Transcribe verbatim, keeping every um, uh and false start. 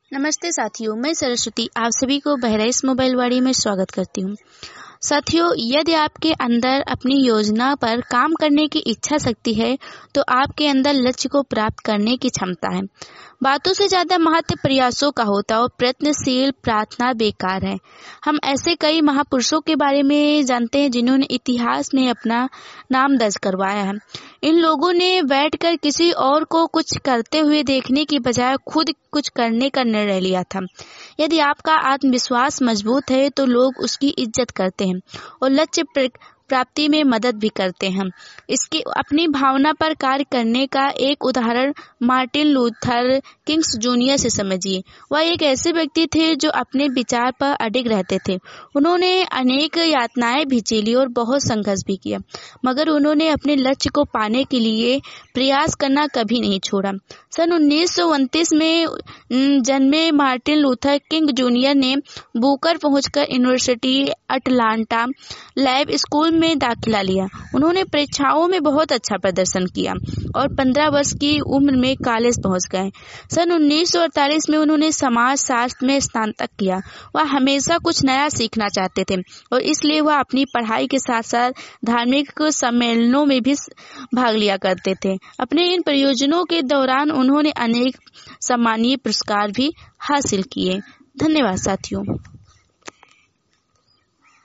नमस्ते साथियों, मैं सरस्वती आप सभी को बहराइच मोबाइल वाड़ी में स्वागत करती हूँ। साथियों, यदि आपके अंदर अपनी योजना पर काम करने की इच्छा शक्ति है तो आपके अंदर लक्ष्य को प्राप्त करने की क्षमता है। बातों से ज्यादा महत्व प्रयासों का होता है और प्रयत्नशील प्रार्थना बेकार है। हम ऐसे कई महापुरुषों के बारे में जानते हैं जिन्होंने इतिहास में अपना नाम दर्ज करवाया है। इन लोगों ने बैठकर किसी और को कुछ करते हुए देखने की बजाय खुद कुछ करने का निर्णय लिया था। यदि आपका आत्मविश्वास मजबूत है तो लोग उसकी इज्जत करते हैं और लक्ष्य प्राप्ति में मदद भी करते हैं। इसकी अपनी भावना पर कार्य करने का एक उदाहरण मार्टिन लूथर किंग्स जूनियर से समझिए। वह एक ऐसे व्यक्ति थे जो अपने विचार पर अडिग रहते थे। उन्होंने अनेक यातनाएं भी झेली और बहुत संघर्ष भी किया, मगर उन्होंने अपने लक्ष्य को पाने के लिए प्रयास करना कभी नहीं छोड़ा। सन उन्नीस सौ उनतीस में जन्मे मार्टिन लूथर किंग जूनियर ने बुकर पहुंचकर यूनिवर्सिटी अटलांटा लैब स्कूल में दाखिला लिया। उन्होंने परीक्षाओं में बहुत अच्छा प्रदर्शन किया और पंद्रह वर्ष की उम्र में कॉलेज पहुंच गए। सन उन्नीस सौ अड़तालीस में उन्होंने समाज शास्त्र में स्नातक किया। वह हमेशा कुछ नया सीखना चाहते थे और इसलिए वह अपनी पढ़ाई के साथ साथ धार्मिक सम्मेलनों में भी भाग लिया करते थे। अपने इन प्रयोजनों के दौरान उन्होंने अनेक सम्मानीय पुरस्कार भी हासिल किए। धन्यवाद साथियों।